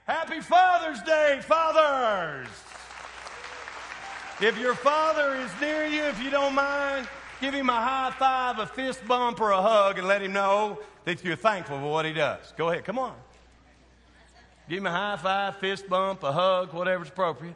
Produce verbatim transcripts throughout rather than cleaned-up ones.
Happy Father's Day, fathers. If your father is near you, if you don't mind, give him a high five, a fist bump, or a hug, and let him know that you're thankful for what he does. Go ahead, come on. Give him a high five, fist bump, a hug, whatever's appropriate.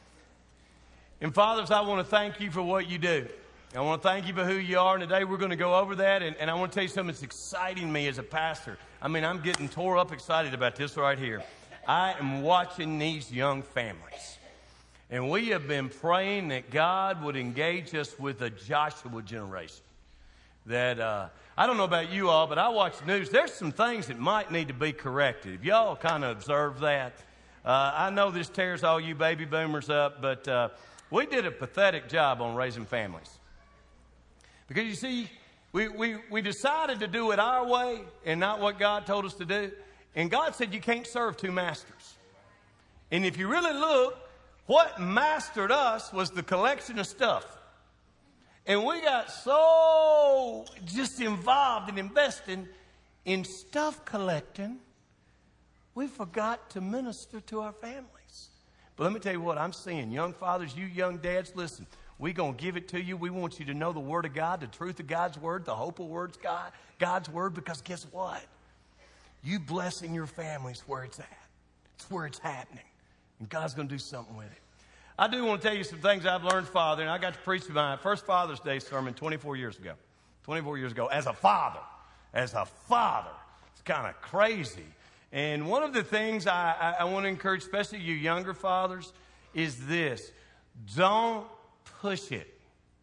And fathers, I want to thank you for what you do. I want to thank you for who you are. And today we're going to go over that. And, and I want to tell you something that's exciting me as a pastor. I mean, I'm getting tore up excited about this right here. I am watching these young families. And we have been praying that God would engage us with a Joshua generation. That, uh, I don't know about you all, but I watch the news. There's some things that might need to be corrected. If y'all kind of observe that. Uh, I know this tears all you baby boomers up, but uh, we did a pathetic job on raising families. Because you see, we, we, we decided to do it our way and not what God told us to do. And God said you can't serve two masters. And if you really look, what mastered us was the collection of stuff. And we got so just involved and investing in stuff collecting, we forgot to minister to our families. But let me tell you what, I'm seeing young fathers, you young dads, listen, we're going to give it to you. We want you to know the Word of God, the truth of God's Word, the hope of words God, God's Word, because guess what? You blessing your families where it's at. It's where it's happening. And God's going to do something with it. I do want to tell you some things I've learned, Father, and I got to preach my first Father's Day sermon twenty-four years ago. twenty-four years ago, as a father. As a father. It's kind of crazy. And one of the things I, I, I want to encourage, especially you younger fathers, is this. Don't push it.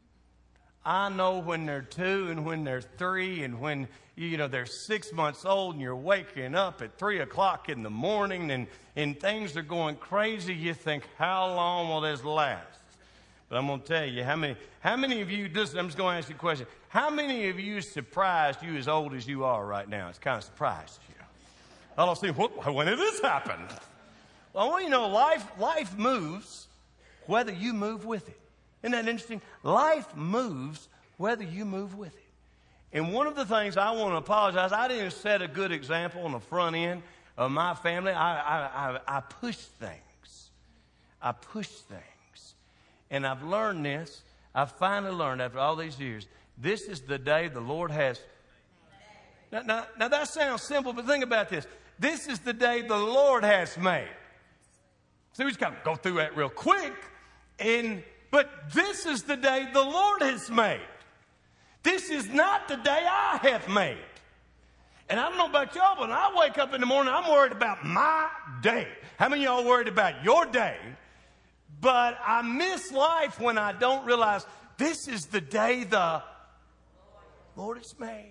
I know when they're two and when they're three and when, you know, they're six months old and you're waking up at three o'clock in the morning and, and things are going crazy, you think, how long will this last? But I'm going to tell you, how many, how many of you, this, I'm just going to ask you a question. How many of you surprised you as old as you are right now? It's kind of surprised you. I don't see, what, when did this happen? Well, I want you to know life, life moves whether you move with it. Isn't that interesting? Life moves whether you move with it. And one of the things I want to apologize, I didn't set a good example on the front end of my family. I, I, I, I push things. I push things. And I've learned this. I've finally learned after all these years, this is the day the Lord has. Now, now, now that sounds simple, but think about this. This is the day the Lord has made. So we just got to go through that real quick. And But this is the day the Lord has made. This is not the day I have made. And I don't know about y'all, but when I wake up in the morning, I'm worried about my day. How many of y'all worried about your day? But I miss life when I don't realize this is the day the Lord has made.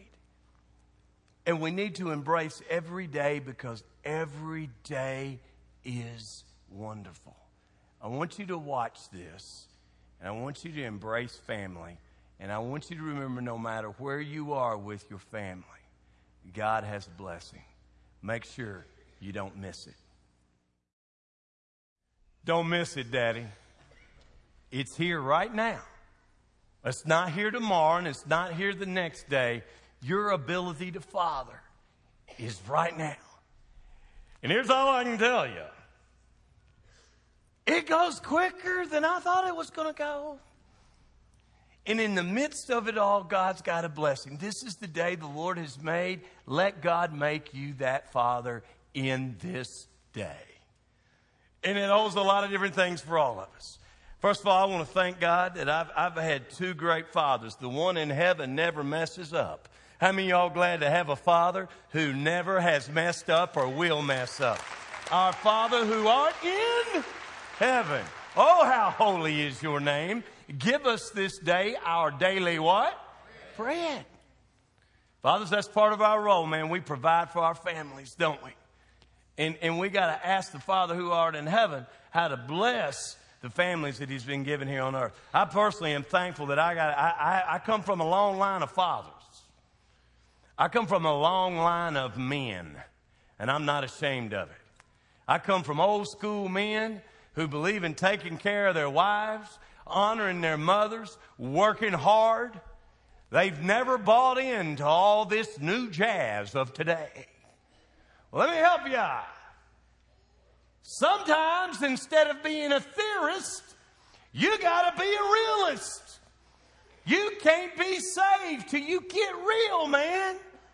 And we need to embrace every day because every day is wonderful. I want you to watch this. And I want you to embrace family. And I want you to remember no matter where you are with your family, God has a blessing. Make sure you don't miss it. Don't miss it, Daddy. It's here right now. It's not here tomorrow and it's not here the next day. Your ability to father is right now. And here's all I can tell you. It goes quicker than I thought it was going to go. And in the midst of it all, God's got a blessing. This is the day the Lord has made. Let God make you that father in this day. And it holds a lot of different things for all of us. First of all, I want to thank God that I've, I've had two great fathers. The one in heaven never messes up. How many of y'all glad to have a father who never has messed up or will mess up? Our Father who art in heaven. Oh, how holy is your name. Give us this day our daily what? Bread. Bread. Fathers, that's part of our role, man. We provide for our families, don't we? And, and we got to ask the Father who art in heaven how to bless the families that he's been given here on earth. I personally am thankful that I got, I, I, I come from a long line of fathers. I come from a long line of men, and I'm not ashamed of it. I come from old school men who believe in taking care of their wives, honoring their mothers, working hard. They've never bought into all this new jazz of today. Well, let me help you. Sometimes instead of being a theorist, you got to be a realist. You can't be saved till you get real, man.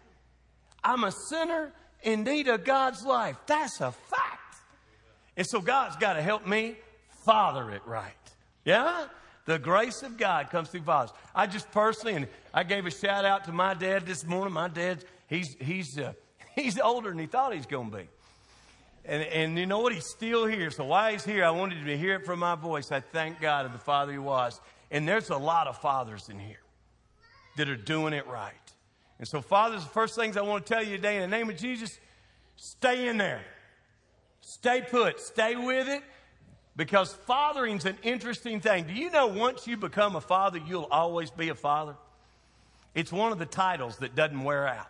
I'm a sinner in need of God's life. That's a fact. And so God's got to help me father it right. Yeah? The grace of God comes through fathers. I just personally, and I gave a shout out to my dad this morning. My dad, he's he's uh, he's older than he thought he's going to be. And, and you know what? He's still here. So while he's here, I wanted you to hear it from my voice. I thank God of the father he was. And there's a lot of fathers in here that are doing it right. And so, fathers, the first things I want to tell you today in the name of Jesus, stay in there. Stay put. Stay with it. Because fathering's an interesting thing. Do you know once you become a father, you'll always be a father? It's one of the titles that doesn't wear out.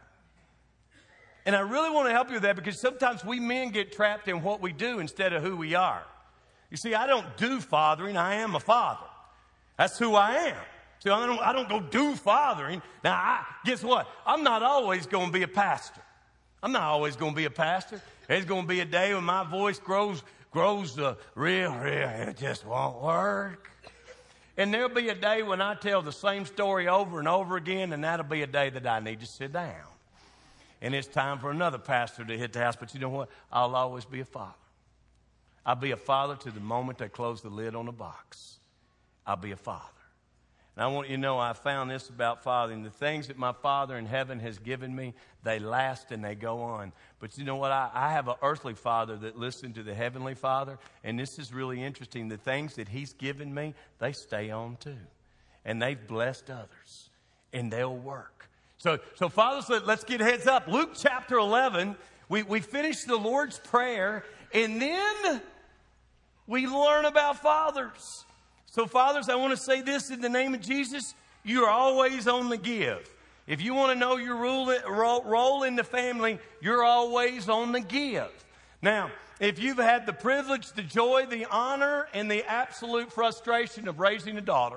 And I really want to help you with that because sometimes we men get trapped in what we do instead of who we are. You see, I don't do fathering. I am a father. That's who I am. See, I don't, I don't go do fathering. Now, I, guess what? I'm not always going to be a pastor. I'm not always going to be a pastor. There's going to be a day when my voice grows grows uh, real, real. It just won't work. And there'll be a day when I tell the same story over and over again, and that'll be a day that I need to sit down. And it's time for another pastor to hit the house. But you know what? I'll always be a father. I'll be a father to the moment they close the lid on the box. I'll be a father. And I want you to know I found this about fathering. The things that my Father in heaven has given me, they last and they go on. But you know what? I, I have an earthly father that listened to the heavenly Father. And this is really interesting. The things that he's given me, they stay on too. And they've blessed others. And they'll work. So, so fathers, let, let's get heads up. Luke chapter eleven, we, we finish the Lord's Prayer. And then we learn about fathers. So, fathers, I want to say this in the name of Jesus. You are always on the give. If you want to know your role, role in the family, you're always on the give. Now, if you've had the privilege, the joy, the honor, and the absolute frustration of raising a daughter,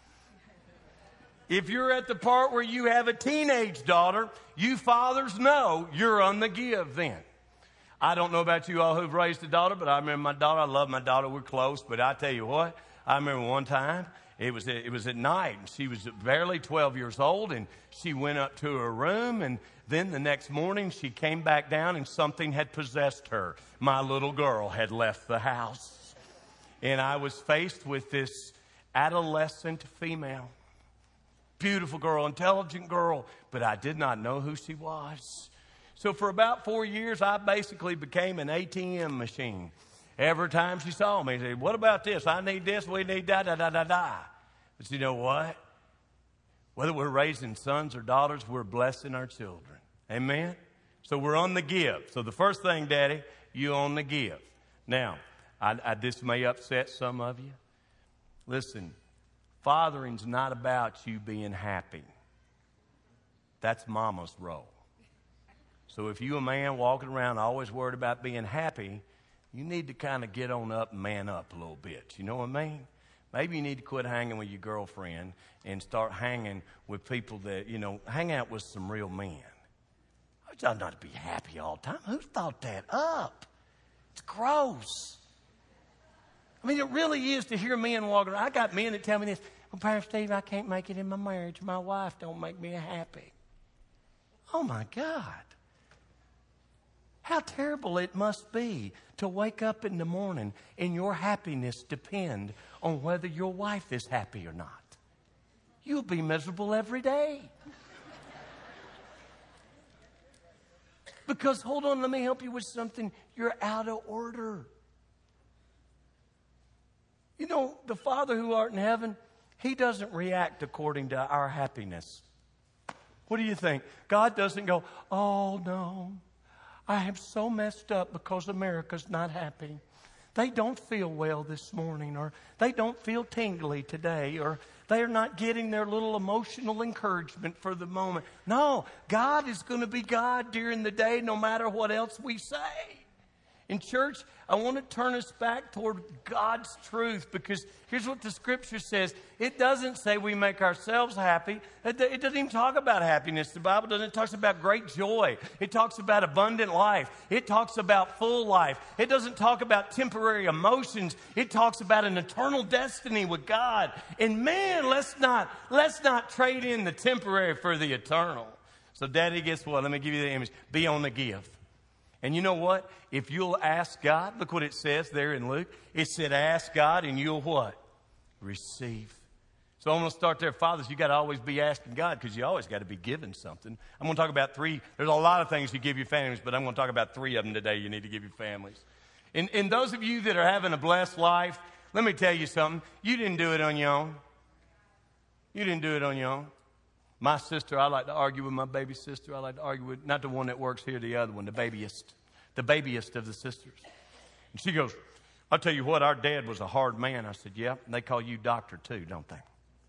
if you're at the part where you have a teenage daughter, you fathers know you're on the give then. I don't know about you all who've raised a daughter, but I remember my daughter. I love my daughter. We're close, but I tell you what. I remember one time, it was, it was at night, and she was barely twelve years old, and she went up to her room, and then the next morning she came back down, and something had possessed her. My little girl had left the house, and I was faced with this adolescent female, beautiful girl, intelligent girl, but I did not know who she was. So for about four years, I basically became an A T M machine. Every time she saw me, she said, what about this? I need this. We need da, da, da, da, da. But you know what? Whether we're raising sons or daughters, we're blessing our children. Amen? So we're on the give. So the first thing, Daddy, you on the give. Now, I, I, this may upset some of you. Listen, fathering's not about you being happy. That's mama's role. So if you a man walking around always worried about being happy, you need to kind of get on up and man up a little bit. You know what I mean? Maybe you need to quit hanging with your girlfriend and start hanging with people that, you know, hang out with some real men. I ought not to be happy all the time. Who thought that up? It's gross. I mean, it really is to hear men walking around. I got men that tell me this, well, Pastor Steve, I can't make it in my marriage. My wife don't make me happy. Oh, my God. How terrible it must be to wake up in the morning and your happiness depend on whether your wife is happy or not. You'll be miserable every day. Because, hold on, let me help you with something. You're out of order. You know, the Father who art in heaven, He doesn't react according to our happiness. What do you think? God doesn't go, oh, no. I am so messed up because America's not happy. They don't feel well this morning, or they don't feel tingly today, or they're not getting their little emotional encouragement for the moment. No, God is going to be God during the day no matter what else we say. In church, I want to turn us back toward God's truth, because here's what the Scripture says. It doesn't say we make ourselves happy. It doesn't even talk about happiness. The Bible doesn't. It talks about great joy. It talks about abundant life. It talks about full life. It doesn't talk about temporary emotions. It talks about an eternal destiny with God. And man, let's not, let's not trade in the temporary for the eternal. So, Daddy, guess what? Let me give you the image. Be on the give. And you know what? If you'll ask God, look what it says there in Luke. It said, ask God and you'll what? Receive. So I'm going to start there. Fathers, you got to always be asking God, because you always got to be giving something. I'm going to talk about three. There's a lot of things you give your families, but I'm going to talk about three of them today you need to give your families. And, and those of you that are having a blessed life, let me tell you something. You didn't do it on your own. You didn't do it on your own. My sister, I like to argue with my baby sister. I like to argue with, not the one that works here, the other one, the babyest. The babyest of the sisters. And she goes, I'll tell you what, our dad was a hard man. I said, yeah, and they call you doctor too, don't they?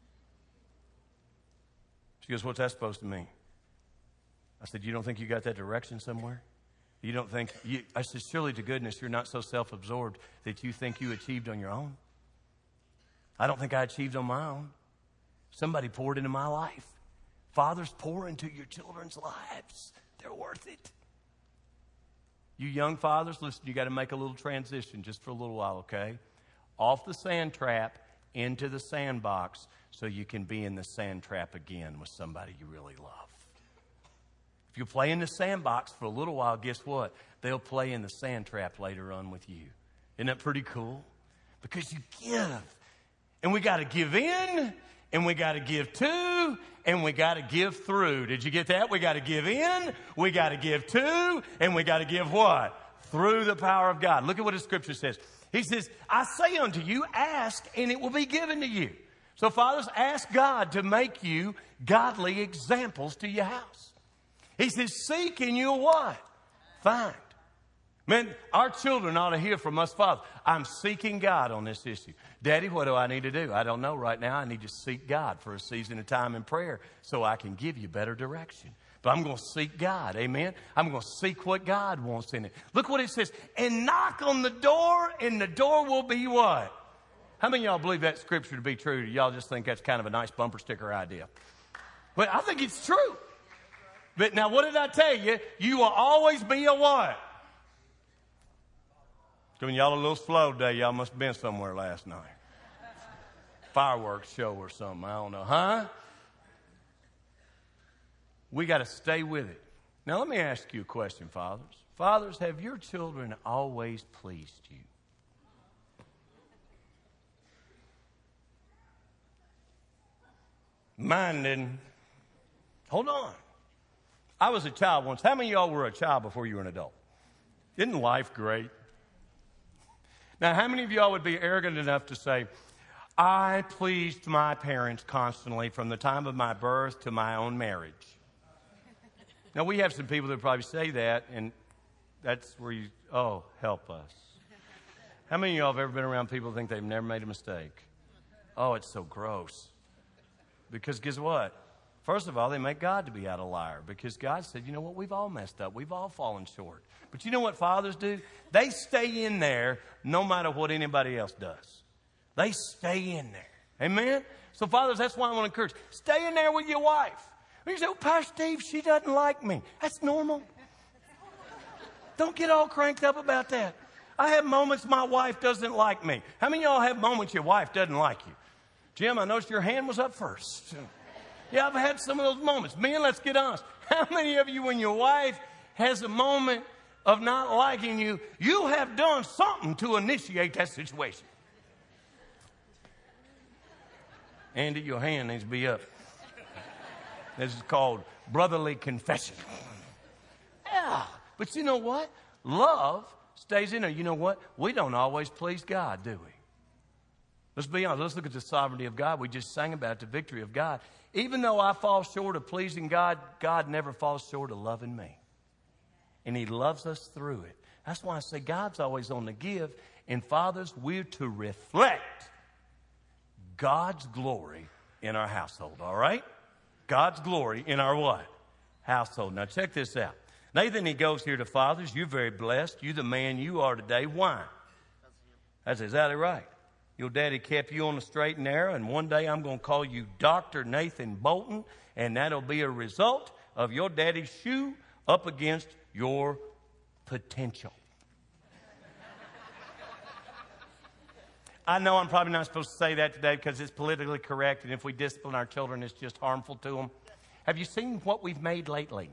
She goes, what's that supposed to mean? I said, you don't think you got that direction somewhere? You don't think, you, I said, surely to goodness, you're not so self-absorbed that you think you achieved on your own. I don't think I achieved on my own. Somebody poured into my life. Fathers, pour into your children's lives. They're worth it. You young fathers, listen, you got to make a little transition just for a little while, okay? Off the sand trap into the sandbox so you can be in the sand trap again with somebody you really love. If you play in the sandbox for a little while, guess what? They'll play in the sand trap later on with you. Isn't that pretty cool? Because you give. And we got to give in. And we got to give to, and we got to give through. Did you get that? We got to give in, we got to give to, and we got to give what? Through the power of God. Look at what the Scripture says. He says, I say unto you, ask, and it will be given to you. So, fathers, ask God to make you godly examples to your house. He says, seek, and you'll what? Find. Man, our children ought to hear from us fathers. I'm seeking God on this issue. Daddy, what do I need to do? I don't know right now. I need to seek God for a season of time in prayer so I can give you better direction. But I'm going to seek God. Amen. I'm going to seek what God wants in it. Look what it says. And knock on the door, and the door will be what? How many of y'all believe that scripture to be true? Y'all just think that's kind of a nice bumper sticker idea? But I think it's true. But now, what did I tell you? You will always be a what? When y'all a little slow today, y'all must have been somewhere last night. Fireworks show or something, I don't know. Huh? We got to stay with it. Now, let me ask you a question, fathers. Fathers, have your children always pleased you? Mine didn't. Hold on. I was a child once. How many of y'all were a child before you were an adult? Isn't life great? Now, how many of y'all would be arrogant enough to say, I pleased my parents constantly from the time of my birth to my own marriage? Now, we have some people that probably say that, and that's where you, oh, help us. How many of y'all have ever been around people who think they've never made a mistake? Oh, it's so gross. Because guess what? First of all, they make God to be out a liar, because God said, you know what, we've all messed up. We've all fallen short. But you know what fathers do? They stay in there no matter what anybody else does. They stay in there. Amen? So fathers, that's why I want to encourage. Stay in there with your wife. You say, oh, Pastor Steve, she doesn't like me. That's normal. Don't get all cranked up about that. I have moments my wife doesn't like me. How many of y'all have moments your wife doesn't like you? Jim, I noticed your hand was up first. Yeah, I've had some of those moments. Men, let's get honest. How many of you, when your wife has a moment of not liking you, you have done something to initiate that situation? Andy, your hand needs to be up. This is called brotherly confession. Yeah, but you know what? Love stays in there. You know what? We don't always please God, do we? Let's be honest. Let's look at the sovereignty of God. We just sang about the victory of God. Even though I fall short of pleasing God, God never falls short of loving me. And He loves us through it. That's why I say God's always on the give. And fathers, we're to reflect God's glory in our household, all right? God's glory in our what? Household. Now check this out. Nathan, he goes here to fathers. You're very blessed. You're the man you are today. Why? That's exactly right. Your daddy kept you on the straight and narrow, and one day I'm going to call you Doctor Nathan Bolton, and that'll be a result of your daddy's shoe up against your potential. I know I'm probably not supposed to say that today because it's politically correct, and if we discipline our children, it's just harmful to them. Have you seen what we've made lately?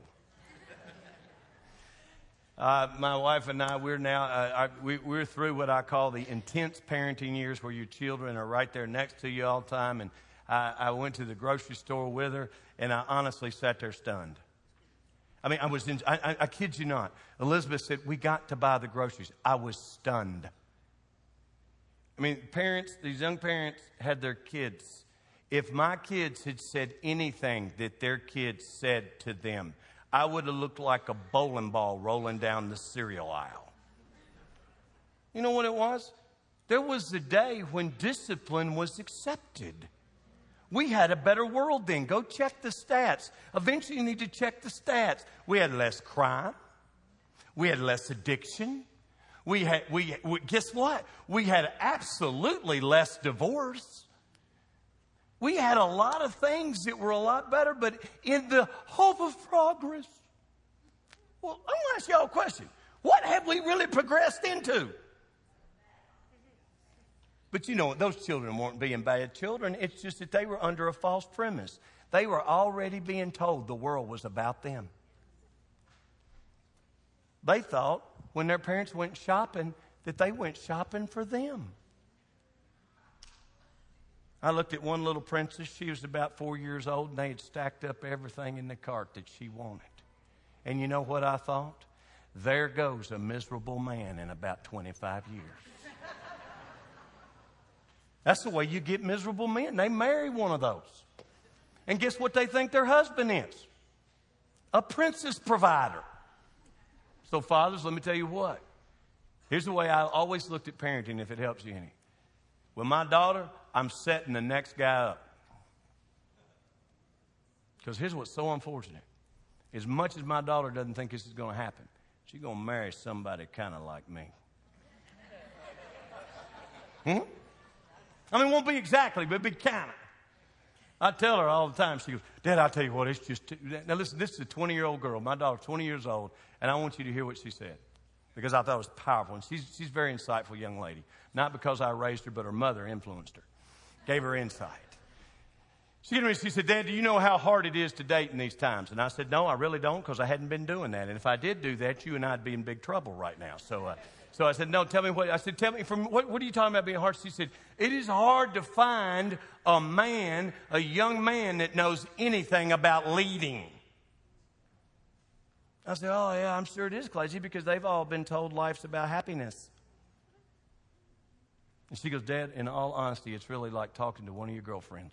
Uh, my wife and I, we're now, uh, I, we, we're through what I call the intense parenting years where your children are right there next to you all the time. And I, I went to the grocery store with her, and I honestly sat there stunned. I mean, I was, in, I, I, I kid you not. Elizabeth said, we got to buy the groceries. I was stunned. I mean, parents, these young parents had their kids. If my kids had said anything that their kids said to them, I would have looked like a bowling ball rolling down the cereal aisle. You know what it was? There was a day when discipline was accepted. We had a better world then. Go check the stats. Eventually you need to check the stats. We had less crime. We had less addiction. We had, we, we guess what? We had absolutely less divorce. We had a lot of things that were a lot better, but in the hope of progress. Well, I'm going to ask y'all a question. What have we really progressed into? But you know, those children weren't being bad children. It's just that they were under a false premise. They were already being told the world was about them. They thought when their parents went shopping that they went shopping for them. I looked at one little princess. She was about four years old, and they had stacked up everything in the cart that she wanted. And you know what I thought? There goes a miserable man in about twenty-five years. That's the way you get miserable men. They marry one of those. And guess what they think their husband is? A princess provider. So fathers, let me tell you what. Here's the way I always looked at parenting, if it helps you any. With my daughter, I'm setting the next guy up. Because here's what's so unfortunate. As much as my daughter doesn't think this is going to happen, she's going to marry somebody kind of like me. Hmm? I mean, it won't be exactly, but it'll be kind of. I tell her all the time, she goes, Dad, I'll tell you what, it's just too. Now listen, this is a twenty-year-old girl. My daughter's twenty years old, and I want you to hear what she said. Because I thought it was powerful. And she's, she's a very insightful young lady. Not because I raised her, but her mother influenced her. Gave her insight. She came to me and she said, Dad, do you know how hard it is to date in these times? And I said, no, I really don't, because I hadn't been doing that. And if I did do that, you and I'd be in big trouble right now. So uh, so I said, no, tell me what. I said, tell me, from what, what are you talking about being hard? She said, it is hard to find a man, a young man that knows anything about leading. I said, oh, yeah, I'm sure it is, Clancy, because they've all been told life's about happiness. And she goes, Dad, in all honesty, it's really like talking to one of your girlfriends.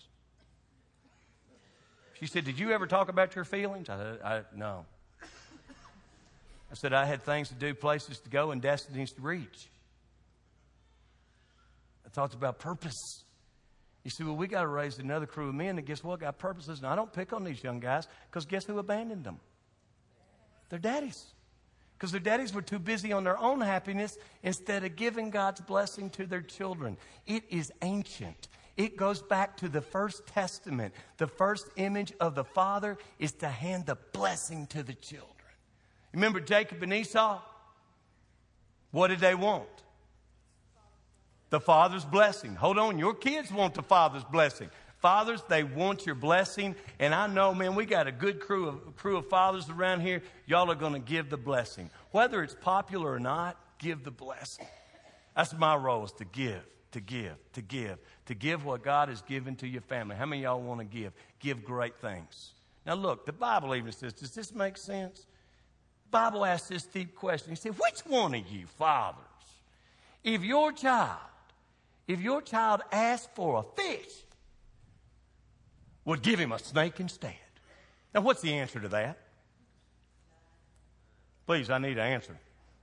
She said, did you ever talk about your feelings? I said, I, no. I said, I had things to do, places to go, and destinies to reach. I talked about purpose. You see, well, we got to raise another crew of men that, guess what, got purposes. Now, I don't pick on these young guys, because guess who abandoned them? Their daddies. Because their daddies were too busy on their own happiness instead of giving God's blessing to their children. It is ancient. It goes back to the First Testament. The first image of the father is to hand the blessing to the children. Remember Jacob and Esau? What did they want? The father's blessing. Hold on, your kids want the father's blessing. Fathers, they want your blessing. And I know, man, we got a good crew of, crew of fathers around here. Y'all are going to give the blessing. Whether it's popular or not, give the blessing. That's my role, is to give, to give, to give, to give what God has given to your family. How many of y'all want to give? Give great things. Now look, the Bible even says, does this make sense? The Bible asks this deep question. He said, which one of you fathers, if your child, if your child asks for a fish, would give him a snake instead? Now, what's the answer to that? Please, I need an answer.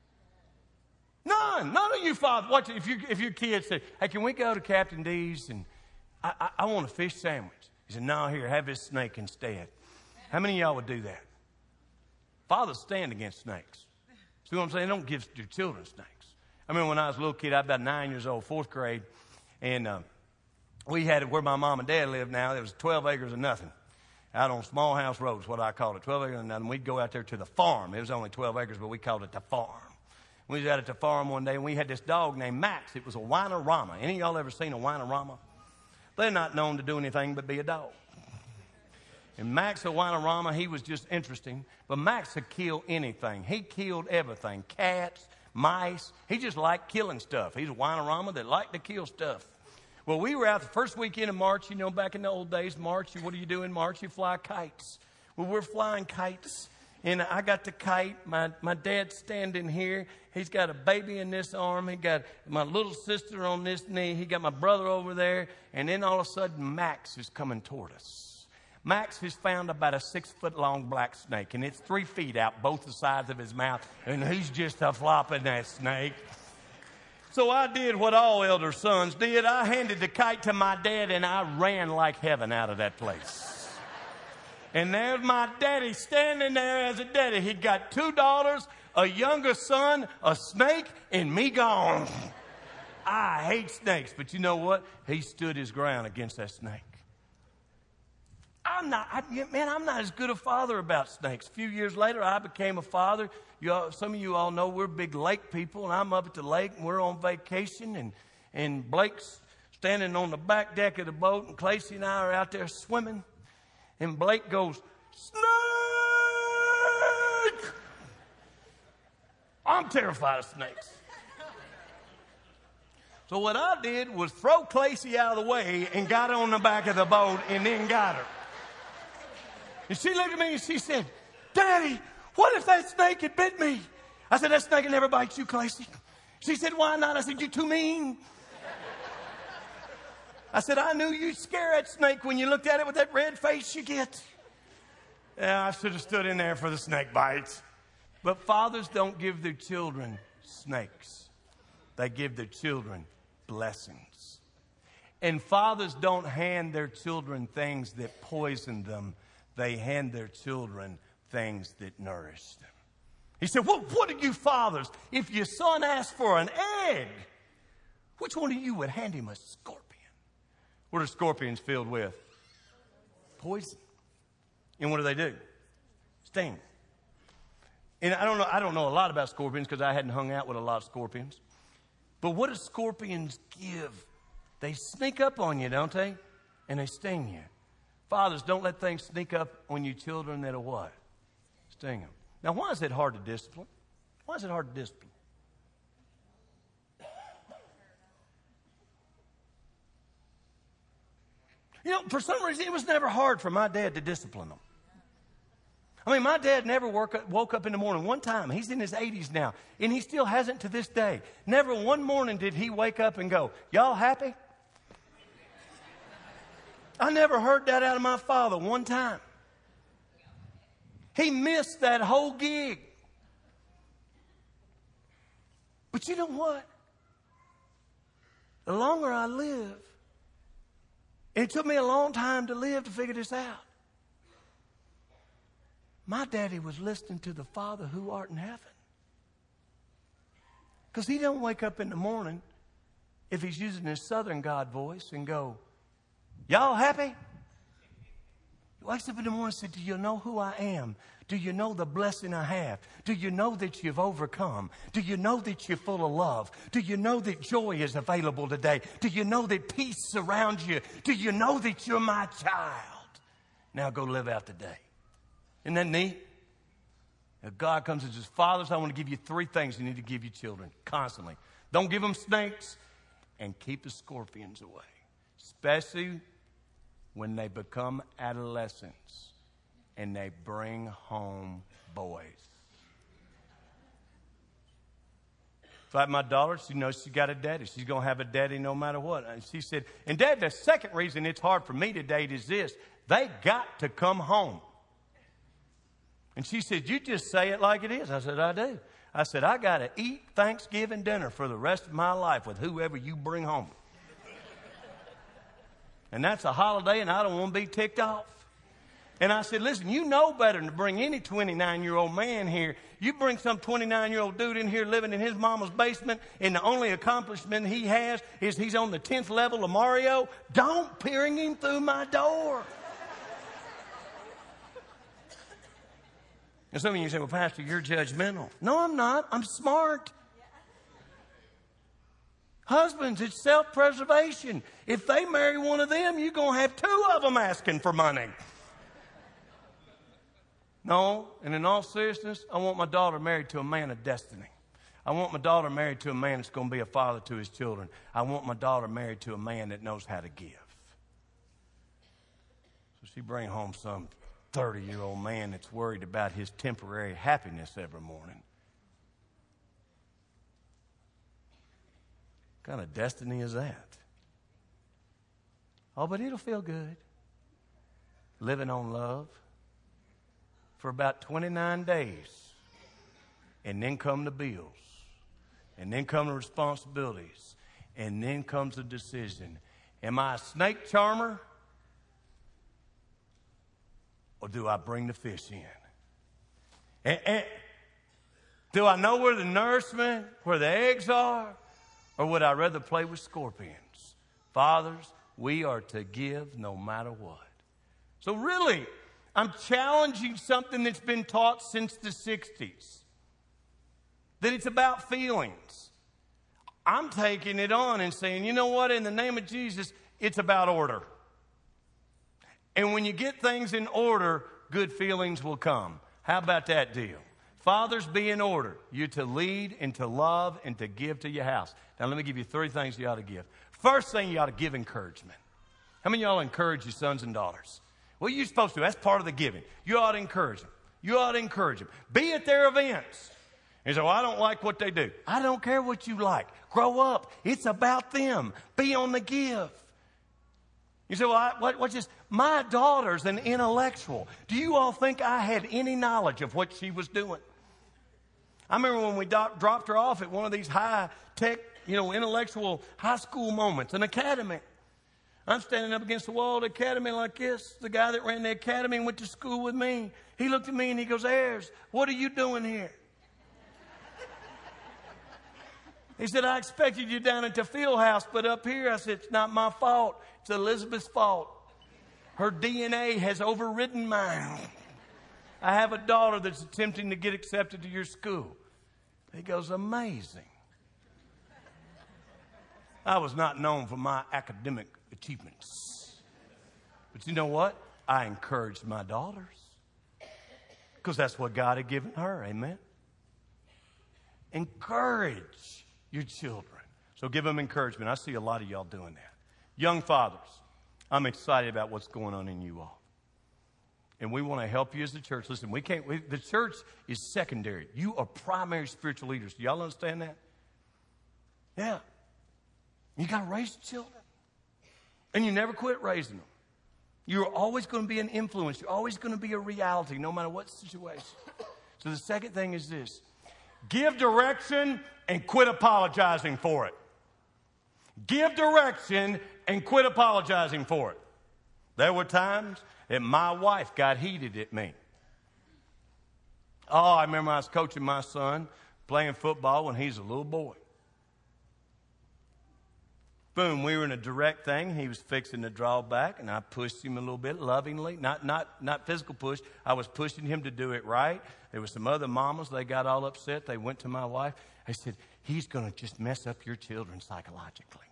None. None of you fathers. Watch it. If, you, if your kids say, hey, can we go to Captain D's and I, I, I want a fish sandwich. He said, no, here, have this snake instead. How many of y'all would do that? Fathers stand against snakes. See what I'm saying? Don't give your children snakes. I remember when I was a little kid, I was about nine years old, fourth grade, and uh, we had where my mom and dad lived now. There was twelve acres of nothing out on Small House Road is what I called it, twelve acres of nothing. We'd go out there to the farm. It was only twelve acres, but we called it the farm. We was out at the farm one day, and we had this dog named Max. It was a Weinerama. Any of y'all ever seen a Weinerama? They're not known to do anything but be a dog. And Max, the Weinerama, he was just interesting. But Max could kill anything. He killed everything. Cats, mice. He just liked killing stuff. He's a Weinerama that liked to kill stuff. Well, we were out the first weekend of March. You know, back in the old days, March, what do you do in March? You fly kites. Well, we're flying kites. And I got the kite. My, my dad's standing here. He's got a baby in this arm. He got my little sister on this knee. He got my brother over there. And then all of a sudden, Max is coming toward us. Max has found about a six-foot-long black snake, and it's three feet out both the sides of his mouth, and he's just a flopping that snake. So I did what all elder sons did. I handed the kite to my dad, and I ran like heaven out of that place. And there's my daddy standing there as a daddy. He got two daughters, a younger son, a snake, and me gone. I hate snakes, but you know what? He stood his ground against that snake. I'm not, I, man, I'm not as good a father about snakes. A few years later, I became a father. You all, some of you all know we're big lake people, and I'm up at the lake, and we're on vacation, and, and Blake's standing on the back deck of the boat, and Clancy and I are out there swimming, and Blake goes, "Snake!" I'm terrified of snakes. So what I did was throw Clancy out of the way and got on the back of the boat and then got her. And she looked at me and she said, "Daddy, what if that snake had bit me?" I said, "That snake will never bite you, Clancy." She said, "Why not?" I said, "You're too mean." I said, "I knew you'd scare that snake when you looked at it with that red face you get." Yeah, I should have stood in there for the snake bites. But fathers don't give their children snakes. They give their children blessings. And fathers don't hand their children things that poison them. They hand their children things that nourish them. He said, well, what are you fathers? If your son asks for an egg, which one of you would hand him a scorpion? What are scorpions filled with? Poison. And what do they do? Sting. And I don't know, I don't know a lot about scorpions because I hadn't hung out with a lot of scorpions. But what do scorpions give? They sneak up on you, don't they? And they sting you. Fathers, don't let things sneak up on your children that'll what? Sting them. Now, why is it hard to discipline? Why is it hard to discipline? You know, for some reason, it was never hard for my dad to discipline them. I mean, my dad never woke up, woke up in the morning. One time, he's in his eighties now, and he still hasn't to this day. Never one morning did he wake up and go, "Y'all happy?" I never heard that out of my father one time. He missed that whole gig. But you know what? The longer I live, and it took me a long time to live to figure this out. My daddy was listening to the Father who art in heaven. Because he don't wake up in the morning, if he's using his Southern God voice, and go, "Y'all happy?" He wakes up in the morning and says, "Do you know who I am? Do you know the blessing I have? Do you know that you've overcome? Do you know that you're full of love? Do you know that joy is available today? Do you know that peace surrounds you? Do you know that you're my child? Now go live out the day." Isn't that neat? Now God comes and says, "Fathers, I want to give you three things you need to give your children constantly. Don't give them snakes, and keep the scorpions away, especially when they become adolescents and they bring home boys." Like my daughter, she knows she got a daddy. She's going to have a daddy no matter what. And she said, and Dad, the second reason it's hard for me to date is this: they got to come home. And she said, "You just say it like it is." I said, "I do." I said, "I got to eat Thanksgiving dinner for the rest of my life with whoever you bring home. And that's a holiday, and I don't want to be ticked off." And I said, listen, you know better than to bring any twenty-nine-year-old man here. You bring some twenty-nine-year-old dude in here living in his mama's basement, and the only accomplishment he has is he's on the tenth level of Mario. Don't bring him through my door. And some of you say, well, Pastor, you're judgmental. No, I'm not. I'm smart. Husbands, it's self-preservation. If they marry one of them, you're going to have two of them asking for money. No, and in all seriousness, I want my daughter married to a man of destiny. I want my daughter married to a man that's going to be a father to his children. I want my daughter married to a man that knows how to give. So she bring home some thirty-year-old man that's worried about his temporary happiness every morning. What kind of destiny is that? Oh, but it'll feel good. Living on love for about twenty-nine days. And then come the bills. And then come the responsibilities. And then comes the decision. Am I a snake charmer? Or do I bring the fish in? And, and, do I know where the nourishment, where the eggs are? Or would I rather play with scorpions? Fathers, we are to give no matter what. So really, I'm challenging something that's been taught since the sixties. That it's about feelings. I'm taking it on and saying, you know what, in the name of Jesus, it's about order. And when you get things in order, good feelings will come. How about that deal? Fathers, be in order. You're to lead and to love and to give to your house. Now, let me give you three things you ought to give. First thing, you ought to give encouragement. How many of y'all encourage your sons and daughters? Well, you're supposed to. That's part of the giving. You ought to encourage them. You ought to encourage them. Be at their events. And say, well, I don't like what they do. I don't care what you like. Grow up. It's about them. Be on the give. You say, well, I, what, what's this? My daughter's an intellectual. Do you all think I had any knowledge of what she was doing? I remember when we do- dropped her off at one of these high-tech, you know, intellectual high school moments, an academy. I'm standing up against the wall of the academy like this. The guy that ran the academy and went to school with me, he looked at me and he goes, Ayers, what are you doing here? He said, I expected you down at the field house, but up here, I said, it's not my fault. It's Elizabeth's fault. Her D N A has overridden mine. I have a daughter that's attempting to get accepted to your school. He goes, amazing. I was not known for my academic achievements. But you know what? I encouraged my daughters. Because that's what God had given her. Amen? Encourage your children. So give them encouragement. I see a lot of y'all doing that. Young fathers, I'm excited about what's going on in you all. And we want to help you as the church. Listen, we can't, we, the church is secondary. You are primary spiritual leaders. Do y'all understand that? Yeah. You got to raise children. And you never quit raising them. You're always going to be an influence. You're always going to be a reality, no matter what situation. So the second thing is this. Give direction and quit apologizing for it. Give direction and quit apologizing for it. There were times that my wife got heated at me. Oh, I remember I was coaching my son playing football when he's a little boy. Boom, we were in a direct thing. He was fixing to draw back, and I pushed him a little bit lovingly. Not, not, not physical push. I was pushing him to do it right. There were some other mamas. They got all upset. They went to my wife. I said, he's going to just mess up your children psychologically.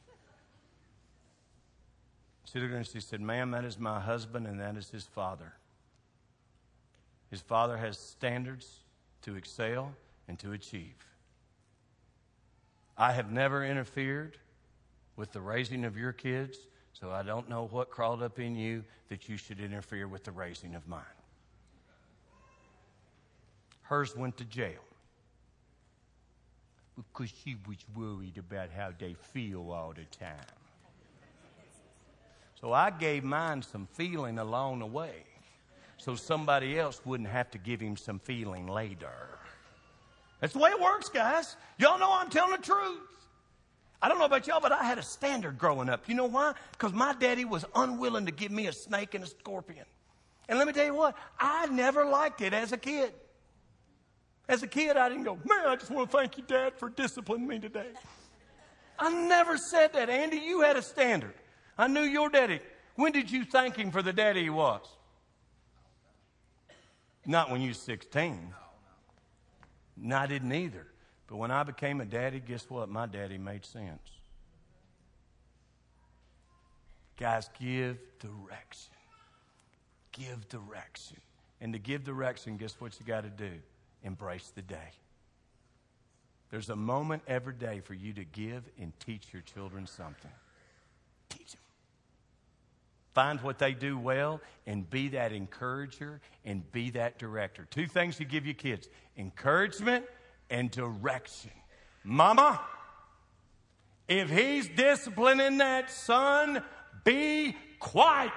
She looked at her and she said, ma'am, that is my husband, and that is his father. His father has standards to excel and to achieve. I have never interfered with the raising of your kids, so I don't know what crawled up in you that you should interfere with the raising of mine. Hers went to jail because she was worried about how they feel all the time. So I gave mine some feeling along the way so somebody else wouldn't have to give him some feeling later. That's the way it works, guys. Y'all know I'm telling the truth. I don't know about y'all, but I had a standard growing up. You know why? Because my daddy was unwilling to give me a snake and a scorpion. And let me tell you what, I never liked it as a kid. As a kid, I didn't go, man, I just want to thank you, Dad, for disciplining me today. I never said that. Andy, you had a standard. I knew your daddy. When did you thank him for the daddy he was? Not when you were sixteen. No, I didn't either. But when I became a daddy, guess what? My daddy made sense. Guys, give direction. Give direction. And to give direction, guess what you got to do? Embrace the day. There's a moment every day for you to give and teach your children something. Teach them. Find what they do well and be that encourager and be that director. Two things you give your kids: encouragement and direction. Mama, if he's disciplining that son, be quiet.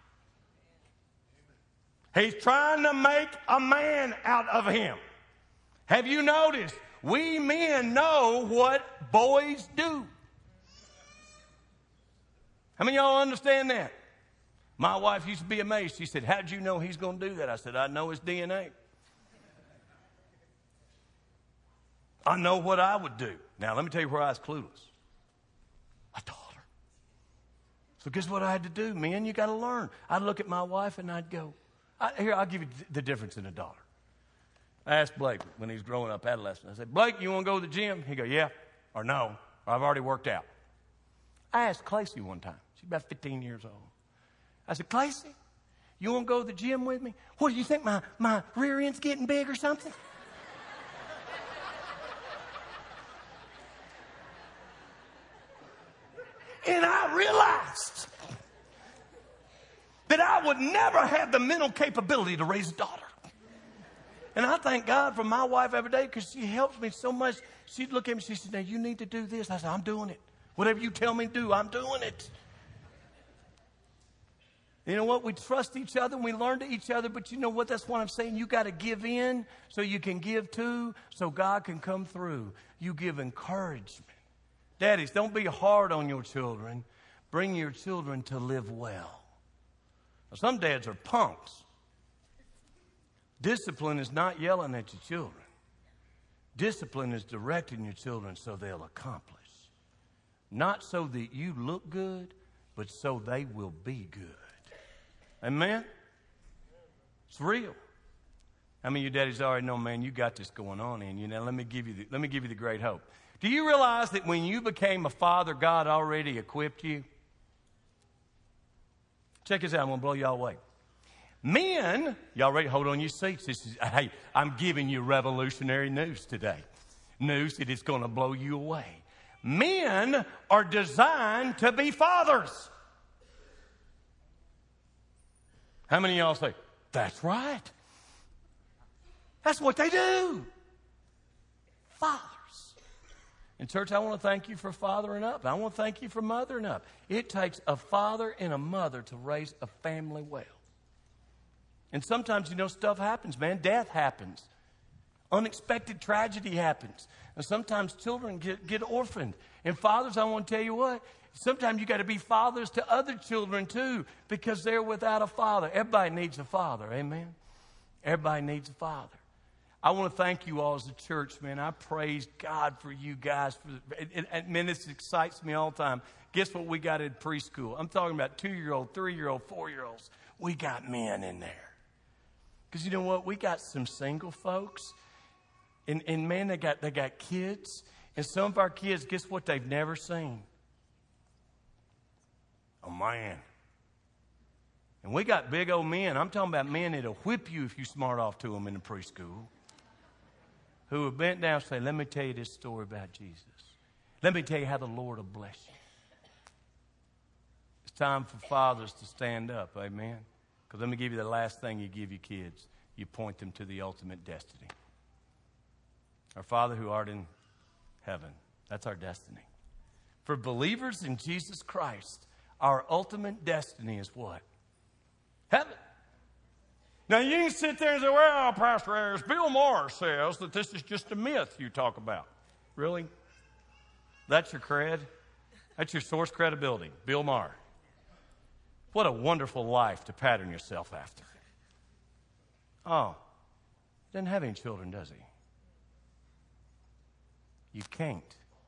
He's trying to make a man out of him. Have you noticed? We men know what boys do. How many of y'all understand that? My wife used to be amazed. She said, how'd you know he's going to do that? I said, I know his D N A. I know what I would do. Now, let me tell you where I was clueless. A daughter. So guess what I had to do? Men, you got to learn. I'd look at my wife and I'd go, I, here, I'll give you the difference in a daughter. I asked Blake when he was growing up, adolescent. I said, Blake, you want to go to the gym? He'd go, yeah, or no, or I've already worked out. I asked Claycy one time. She's about fifteen years old. I said, Claycy, you want to go to the gym with me? What, do you think my, my rear end's getting big or something? And I realized that I would never have the mental capability to raise a daughter. And I thank God for my wife every day because she helps me so much. She'd look at me and she said, now you need to do this. I said, I'm doing it. Whatever you tell me to do, I'm doing it. You know what? We trust each other and we learn to each other. But you know what? That's what I'm saying. You got to give in so you can give too, so God can come through. You give encouragement. Daddies, don't be hard on your children. Bring your children to live well. Now, some dads are punks. Discipline is not yelling at your children. Discipline is directing your children so they'll accomplish. Not so that you look good, but so they will be good. Amen? It's real. I mean, your daddies already know, man, you got this going on in you. Now, let me give you the, let me give you the great hope. Do you realize that when you became a father, God already equipped you? Check this out. I'm going to blow y'all away. Men, y'all ready? Hold on your seats. This is, hey, I'm giving you revolutionary news today. News that is going to blow you away. Men are designed to be fathers. How many of y'all say, that's right? That's what they do. Fathers. And church, I want to thank you for fathering up. I want to thank you for mothering up. It takes a father and a mother to raise a family well. And sometimes, you know, stuff happens, man. Death happens. Unexpected tragedy happens. And sometimes children get, get orphaned. And fathers, I want to tell you what, sometimes you got to be fathers to other children too, because they're without a father. Everybody needs a father, amen? Everybody needs a father. I want to thank you all as a church, man. I praise God for you guys. For, and, and, man, this excites me all the time. Guess what we got in preschool? I'm talking about two-year-old, three-year-old, four-year-olds. We got men in there. Because you know what? We got some single folks. And, and man, they got, they got kids. And some of our kids, guess what they've never seen? A man. And we got big old men. I'm talking about men that'll whip you if you smart off to them in the preschool. Who have bent down and say, let me tell you this story about Jesus. Let me tell you how the Lord will bless you. It's time for fathers to stand up, amen? Because let me give you the last thing you give your kids. You point them to the ultimate destiny. Our Father who art in heaven, that's our destiny. For believers in Jesus Christ, our ultimate destiny is what? Heaven. Now, you can sit there and say, well, Pastor Ayers, Bill Maher says that this is just a myth you talk about. Really? That's your cred? That's your source credibility, Bill Maher. What a wonderful life to pattern yourself after. Oh, he doesn't have any children, does he? You can't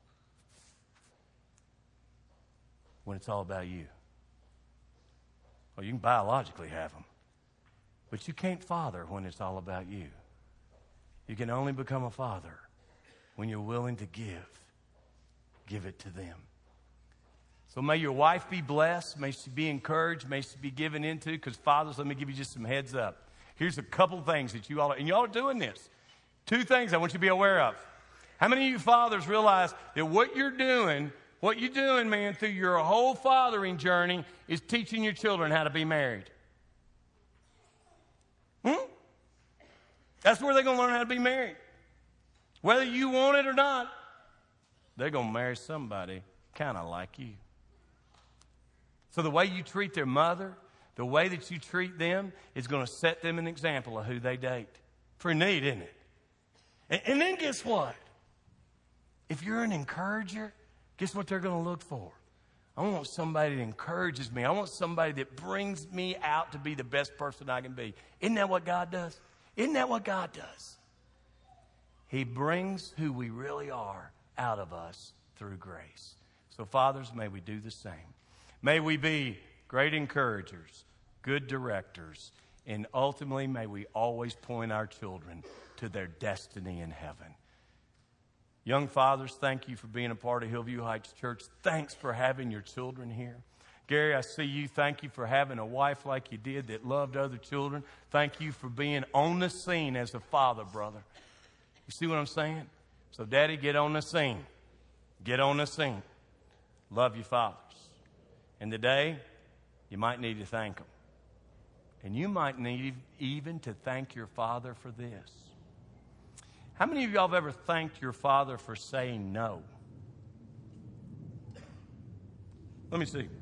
when it's all about you. Well, you can biologically have them, but you can't father when it's all about you. You can only become a father when you're willing to give. Give it to them. So may your wife be blessed. May she be encouraged. May she be given into. Because fathers, let me give you just some heads up. Here's a couple things that you all are, and y'all are doing this. Two things I want you to be aware of. How many of you fathers realize that what you're doing, what you're doing, man, through your whole fathering journey is teaching your children how to be married? Hmm? That's where they're going to learn how to be married. Whether you want it or not, they're going to marry somebody kind of like you. So the way you treat their mother, the way that you treat them is going to set them an example of who they date. Pretty neat, isn't it? And, and then guess what? If you're an encourager, guess what they're going to look for? I want somebody that encourages me. I want somebody that brings me out to be the best person I can be. Isn't that what God does? Isn't that what God does? He brings who we really are out of us through grace. So fathers, may we do the same. May we be great encouragers, good directors, and ultimately may we always point our children to their destiny in heaven. Young fathers, thank you for being a part of Hillview Heights Church. Thanks for having your children here. Gary, I see you. Thank you for having a wife like you did that loved other children. Thank you for being on the scene as a father, brother. You see what I'm saying? So, Daddy, get on the scene. Get on the scene. Love your fathers. And today, you might need to thank them. And you might need even to thank your father for this. How many of y'all have ever thanked your father for saying no? Let me see.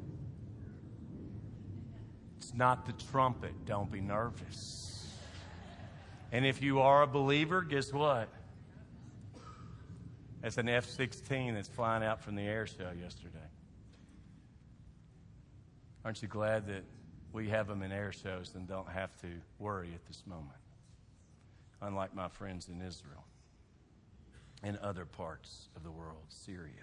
It's not the trumpet. Don't be nervous. And if you are a believer, guess what? That's an F sixteen that's flying out from the air show yesterday. Aren't you glad that we have them in air shows and don't have to worry at this moment? Unlike my friends in Israel and other parts of the world, Syria.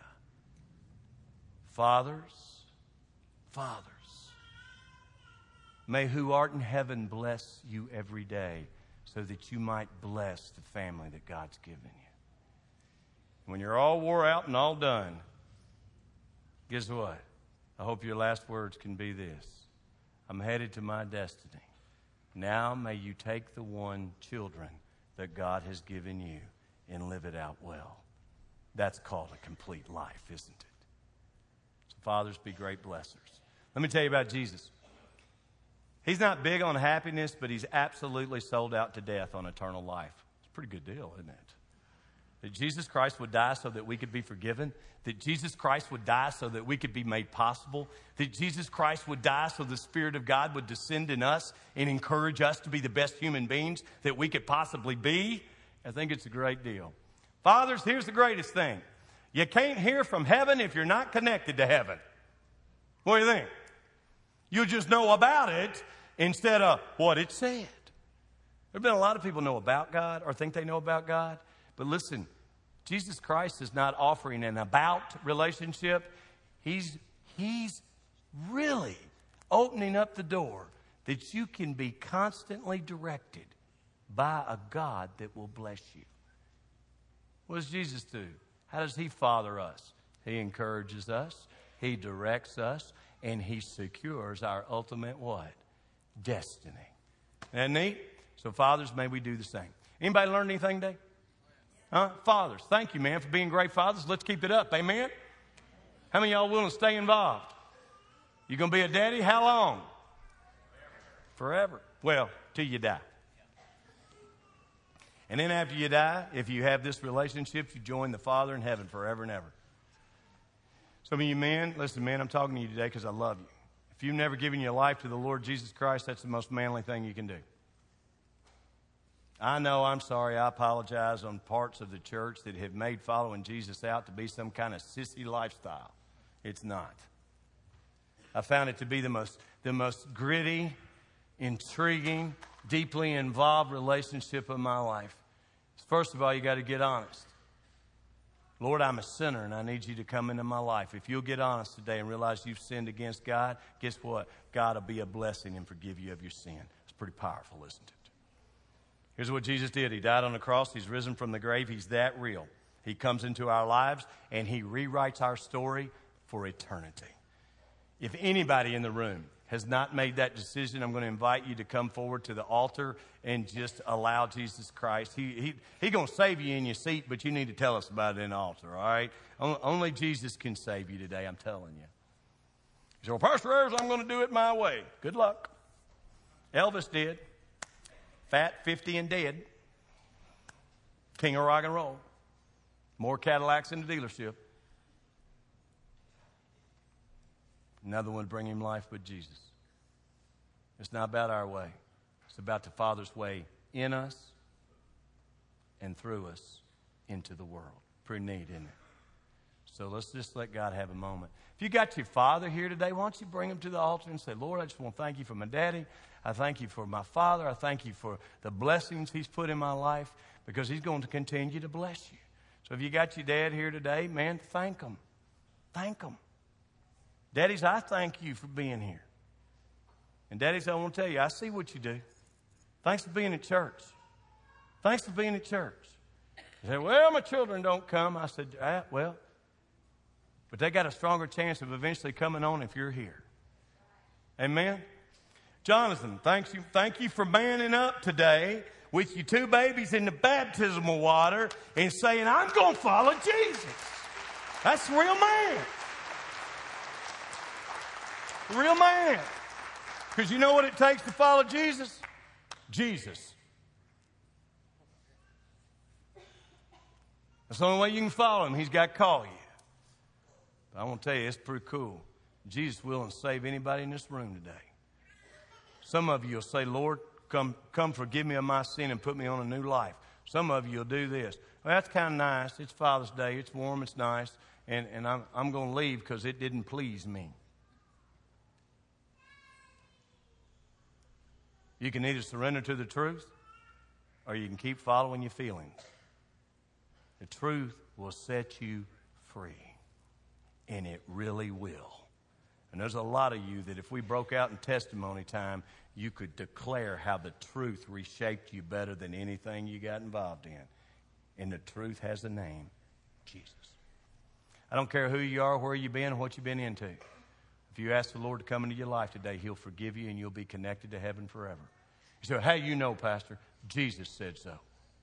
Fathers, fathers, may who art in heaven bless you every day so that you might bless the family that God's given you. When you're all wore out and all done, guess what? I hope your last words can be this. I'm headed to my destiny. Now may you take the one children that God has given you and live it out well. That's called a complete life, isn't it? So fathers, be great blessers. Let me tell you about Jesus. He's not big on happiness, but he's absolutely sold out to death on eternal life. It's a pretty good deal, isn't it? That Jesus Christ would die so that we could be forgiven. That Jesus Christ would die so that we could be made possible. That Jesus Christ would die so the Spirit of God would descend in us and encourage us to be the best human beings that we could possibly be. I think it's a great deal. Fathers, here's the greatest thing. You can't hear from heaven if you're not connected to heaven. What do you think? You'll just know about it instead of what it said. There have been a lot of people know about God or think they know about God. But listen, Jesus Christ is not offering an about relationship. He's, he's really opening up the door that you can be constantly directed by a God that will bless you. What does Jesus do? How does he father us? He encourages us, he directs us, and he secures our ultimate what? Destiny. Isn't that neat? So fathers, may we do the same. Anybody learn anything today? Huh? Fathers, thank you, man, for being great fathers. Let's keep it up. Amen? How many of y'all willing to stay involved? You going to be a daddy? How long? Forever. Well, till you die. And then after you die, if you have this relationship, you join the Father in heaven forever and ever. Some of you men, listen, man, I'm talking to you today because I love you. If you've never given your life to the Lord Jesus Christ, that's the most manly thing you can do. I know, I'm sorry, I apologize on parts of the church that have made following Jesus out to be some kind of sissy lifestyle. It's not. I found it to be the most, the most gritty, intriguing, deeply involved relationship of my life. First of all, you got to get honest. Lord, I'm a sinner and I need you to come into my life. If you'll get honest today and realize you've sinned against God, guess what? God will be a blessing and forgive you of your sin. It's pretty powerful, isn't it? Here's what Jesus did. He died on the cross. He's risen from the grave. He's that real. He comes into our lives and he rewrites our story for eternity. If anybody in the room has not made that decision, I'm going to invite you to come forward to the altar and just allow Jesus Christ. He he he going to save you in your seat, but you need to tell us about it in the altar, all right? Only Jesus can save you today, I'm telling you. You say, well, Pastor Ayers, I'm going to do it my way. Good luck. Elvis did. Fat, fifty, and dead. King of rock and roll. More Cadillacs in the dealership. Another one bring him life but Jesus. It's not about our way. It's about the Father's way in us and through us into the world. Pretty neat, isn't it? So let's just let God have a moment. If you got your father here today, why don't you bring him to the altar and say, Lord, I just want to thank you for my daddy. I thank you for my father. I thank you for the blessings he's put in my life because he's going to continue to bless you. So if you got your dad here today, man, thank him. Thank him. Daddies, I thank you for being here. And daddies, I want to tell you, I see what you do. Thanks for being at church. Thanks for being at church. You say, well, my children don't come. I said, ah, well, but they got a stronger chance of eventually coming on if you're here. Amen? Jonathan, thank you, thank you for manning up today with your two babies in the baptismal water and saying, I'm going to follow Jesus. That's a real man. Real man. Because you know what it takes to follow Jesus? Jesus. That's the only way you can follow him. He's got to call you. But I want to tell you, it's pretty cool. Jesus is willing to save anybody in this room today. Some of you will say, Lord, come, come forgive me of my sin and put me on a new life. Some of you will do this. Well, that's kind of nice. It's Father's Day. It's warm. It's nice. And, and I'm, I'm going to leave because it didn't please me. You can either surrender to the truth or you can keep following your feelings. The truth will set you free, and it really will. And there's a lot of you that if we broke out in testimony time, you could declare how the truth reshaped you better than anything you got involved in. And the truth has a name, Jesus. I don't care who you are, where you've been, or what you've been into. If you ask the Lord to come into your life today, he'll forgive you and you'll be connected to heaven forever. You say, how do you know, Pastor? Jesus said so.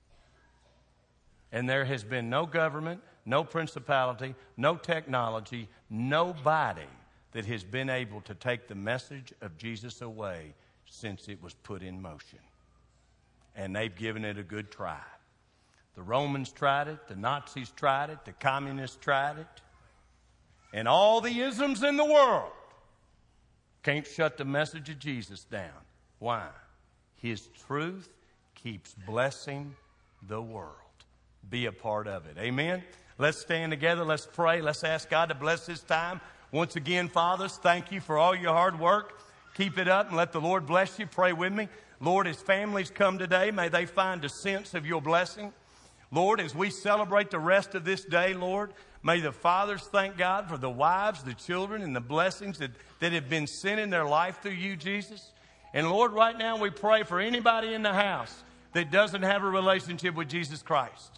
And there has been no government, no principality, no technology, nobody that has been able to take the message of Jesus away since it was put in motion. And they've given it a good try. The Romans tried it, the Nazis tried it, the communists tried it, and all the isms in the world can't shut the message of Jesus down. Why? His truth keeps blessing the world. Be a part of it. Amen? Let's stand together. Let's pray. Let's ask God to bless this time. Once again, fathers, thank you for all your hard work. Keep it up and let the Lord bless you. Pray with me. Lord, as families come today, may they find a sense of your blessing. Lord, as we celebrate the rest of this day, Lord, may the fathers thank God for the wives, the children, and the blessings that, that have been sent in their life through you, Jesus. And Lord, right now we pray for anybody in the house that doesn't have a relationship with Jesus Christ.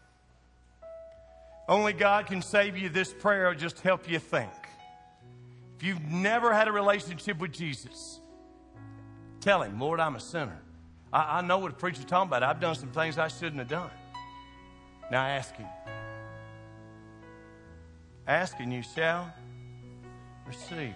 Only God can save you. This prayer will just help you think. If you've never had a relationship with Jesus, tell him, Lord, I'm a sinner. I, I know what the preacher's talking about. I've done some things I shouldn't have done. Now ask him. Ask and you shall receive.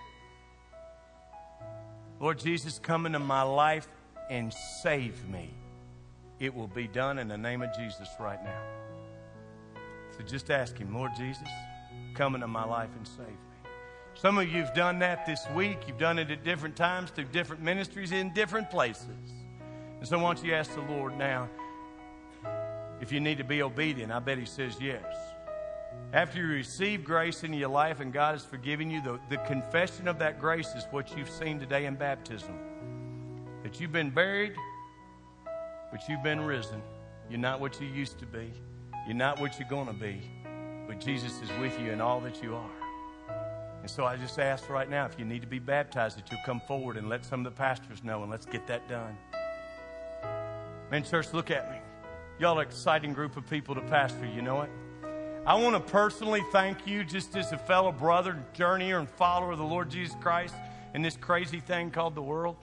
Lord Jesus, come into my life and save me. It will be done in the name of Jesus right now. So just ask him, Lord Jesus, come into my life and save me. Some of you have done that this week. You've done it at different times through different ministries in different places. And so why don't you ask the Lord now, if you need to be obedient? I bet he says yes. After you receive grace into your life and God has forgiven you, the, the confession of that grace is what you've seen today in baptism. that you've been buried, but you've been risen. You're not what you used to be. You're not what you're going to be. But Jesus is with you in all that you are. And so I just ask right now, if you need to be baptized, that you'll come forward and let some of the pastors know, and let's get that done. Man, church, look at me. Y'all are an exciting group of people to pastor, you know it? I want to personally thank you just as a fellow brother, journeyer, and follower of the Lord Jesus Christ in this crazy thing called the world.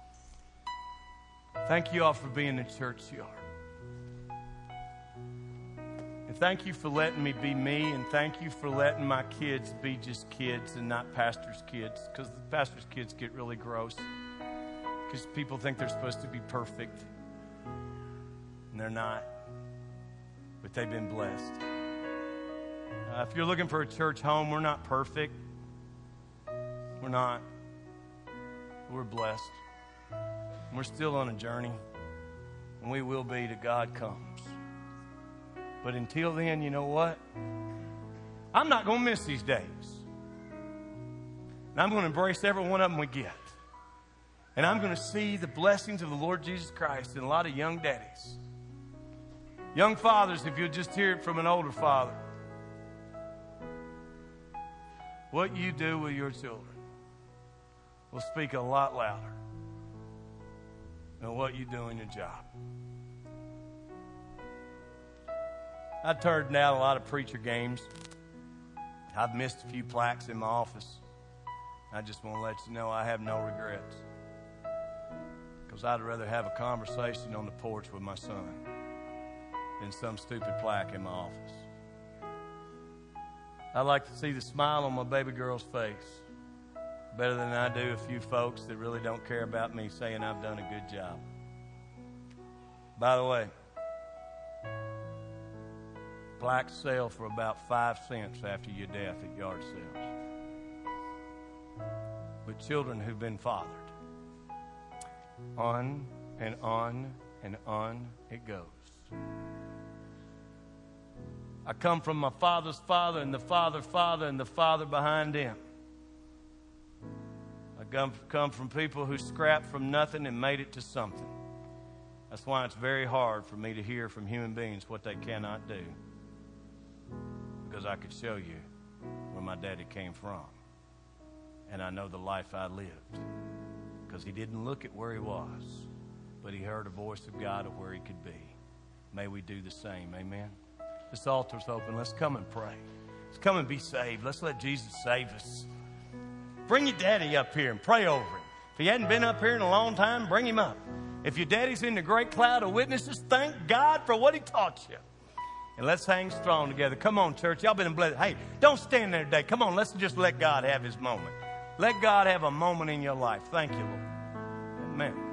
Thank you all for being the church you are. And thank you for letting me be me, and thank you for letting my kids be just kids and not pastors' kids, because the pastors' kids get really gross because people think they're supposed to be perfect, and they're not, but they've been blessed. Uh, if you're looking for a church home, we're not perfect. We're not. We're blessed. We're still on a journey, and we will be till God comes. But until then, you know what? I'm not going to miss these days. And I'm going to embrace every one of them we get. And I'm going to see the blessings of the Lord Jesus Christ in a lot of young daddies. Young fathers, if you'll just hear it from an older father. What you do with your children will speak a lot louder than what you do in your job. I turned down a lot of preacher games. I've missed a few plaques in my office. I just want to let you know I have no regrets, because I'd rather have a conversation on the porch with my son than some stupid plaque in my office. I like to see the smile on my baby girl's face better than I do a few folks that really don't care about me saying I've done a good job. By the way, plaques sell for about five cents after your death at yard sales. But children who've been fathered, on and on and on it goes. I come from my father's father and the father father and the father behind him. I come, come from people who scrapped from nothing and made it to something. That's why it's very hard for me to hear from human beings what they cannot do, because I could show you where my daddy came from, and I know the life I lived, because he didn't look at where he was, but he heard a voice of God of where he could be. May we do the same. Amen. This altar's open. Let's come and pray. Let's come and be saved. Let's let Jesus save us. Bring your daddy up here and pray over him. If he hadn't been up here in a long time, bring him up. If your daddy's in the great cloud of witnesses, thank God for what he taught you. And let's hang strong together. Come on, church. Y'all been blessed. Hey, don't stand there today. Come on, let's just let God have his moment. Let God have a moment in your life. Thank you, Lord. Amen.